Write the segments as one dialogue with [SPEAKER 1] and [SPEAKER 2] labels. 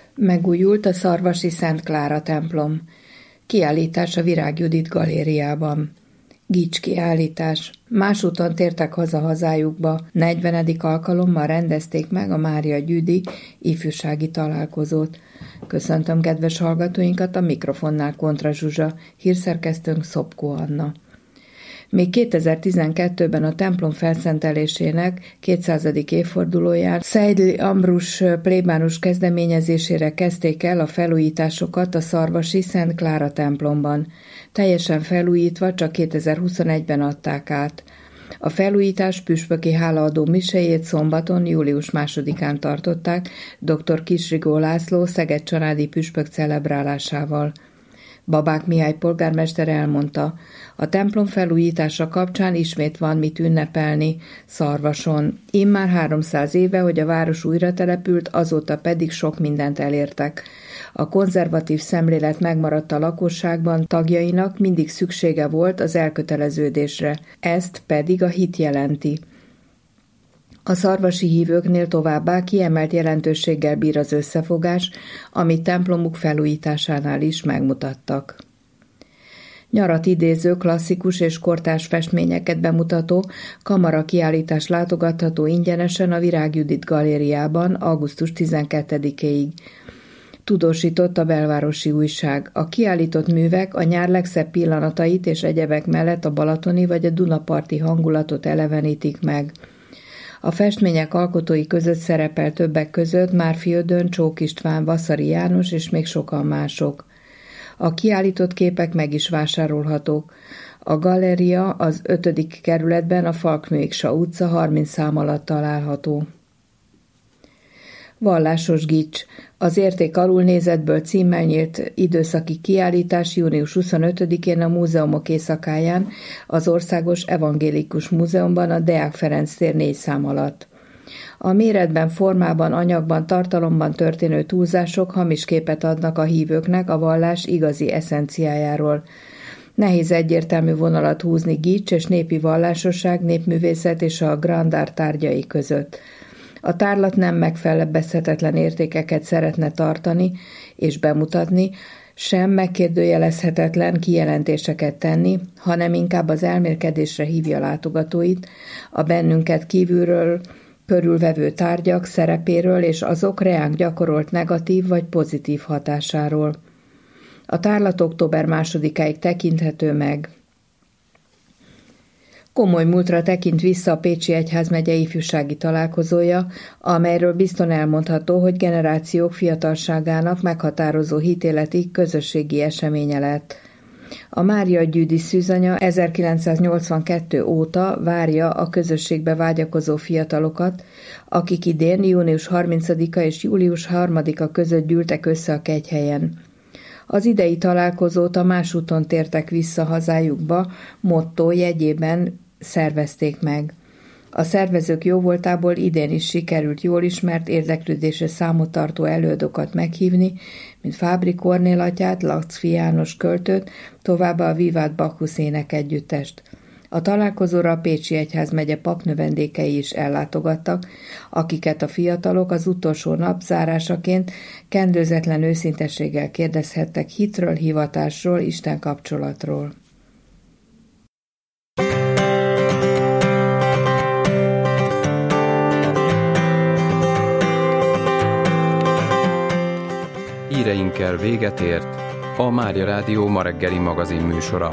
[SPEAKER 1] Megújult a Szarvasi Szent Klára templom. Kiállítás a Virág Judit galériában. Gics kiállítás. Másúton tértek haza hazájukba. 40. alkalommal rendezték meg a Mária Gyüdi ifjúsági találkozót. Köszöntöm kedves hallgatóinkat, a mikrofonnál Kontra Zsuzsa, hírszerkesztőnk Szopkó Anna. Még 2012-ben a templom felszentelésének 200. évfordulóján Szeidli Ambrus plébános kezdeményezésére kezdték el a felújításokat a Szarvasi Szent Klára templomban. Teljesen felújítva csak 2021-ben adták át. A felújítás püspöki hálaadó misejét szombaton, július 2-án tartották dr. Kisrigó László Szeged csanádi püspök celebrálásával. Babák Mihály polgármester elmondta, a templom felújítása kapcsán ismét van mit ünnepelni Szarvason. Immár 300 éve, hogy a város újra települt, azóta pedig sok mindent elértek. A konzervatív szemlélet megmaradt a lakosságban, tagjainak mindig szüksége volt az elköteleződésre, ezt pedig a hit jelenti. A szarvasi hívőknél továbbá kiemelt jelentőséggel bír az összefogás, amit templomuk felújításánál is megmutattak. Nyarat idéző, klasszikus és kortárs festményeket bemutató kamarakiállítás látogatható ingyenesen a Virág Judit galériában augusztus 12-ig. Tudósított a belvárosi újság. A kiállított művek a nyár legszebb pillanatait és egyebek mellett a balatoni vagy a dunaparti hangulatot elevenítik meg. A festmények alkotói között szerepel többek között Márfi Ödön, Csók István, Vaszary János és még sokan mások. A kiállított képek meg is vásárolhatók. A galéria az 5. kerületben a Falkmőiksa utca 30 szám alatt található. Vallásos gics. Az Érték alulnézetből címmel nyílt időszaki kiállítás június 25-én a Múzeumok éjszakáján az Országos Evangélikus Múzeumban a Deák Ferenc tér 4 szám alatt. A méretben, formában, anyagban, tartalomban történő túlzások hamis képet adnak a hívőknek a vallás igazi eszenciájáról. Nehéz egyértelmű vonalat húzni gics és népi vallásosság, népművészet és a grand art tárgyai között. A tárlat nem megfelebbezhetetlen értékeket szeretne tartani és bemutatni, sem megkérdőjelezhetetlen kijelentéseket tenni, hanem inkább az elmélkedésre hívja látogatóit, a bennünket kívülről körülvevő tárgyak szerepéről és azok reánk gyakorolt negatív vagy pozitív hatásáról. A tárlat október 2-áig tekinthető meg. Komoly múltra tekint vissza a Pécsi Egyházmegye ifjúsági találkozója, amelyről bizton elmondható, hogy generációk fiatalságának meghatározó hitéletig közösségi eseménye lett. A Mária Gyüdi szűzanya 1982 óta várja a közösségbe vágyakozó fiatalokat, akik idén június 30-a és július 3-a között gyűltek össze a Kegyhelyen. Az idei találkozót a Másúton tértek vissza hazájukba motto jegyében szervezték meg. A szervezők jóvoltából idén is sikerült jól ismert érdeklődésre számot tartó előadókat meghívni, mint Fábri Kornél atyát, Laczfi János költőt, továbbá a Vivat Bacchus énekegyüttest. A találkozóra a Pécsi Egyházmegye papnövendékei is ellátogattak, akiket a fiatalok az utolsó nap zárásaként kendőzetlen őszintességgel kérdezhettek hitről, hivatásról, Isten kapcsolatról.
[SPEAKER 2] Híreinkkel véget ért a Mária Rádió ma reggeli magazin műsora.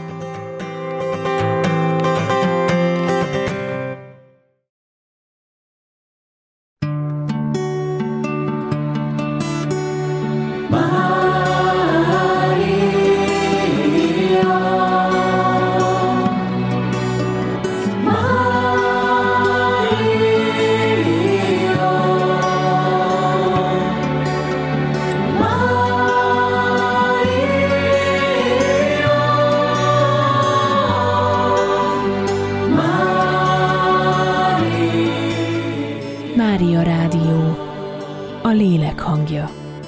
[SPEAKER 3] Mária Rádió, a lélek hangja.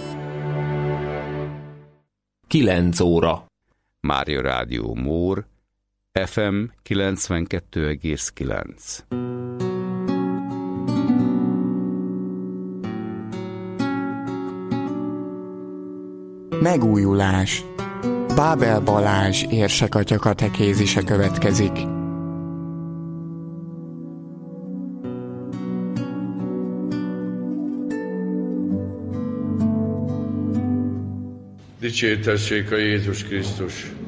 [SPEAKER 4] 9 óra.
[SPEAKER 5] Mária Rádió Mór, FM 92,9.
[SPEAKER 6] Megújulás. Bábel Balázs érsekatya katekézise következik.
[SPEAKER 7] Dicsértessék a Jézus Krisztus!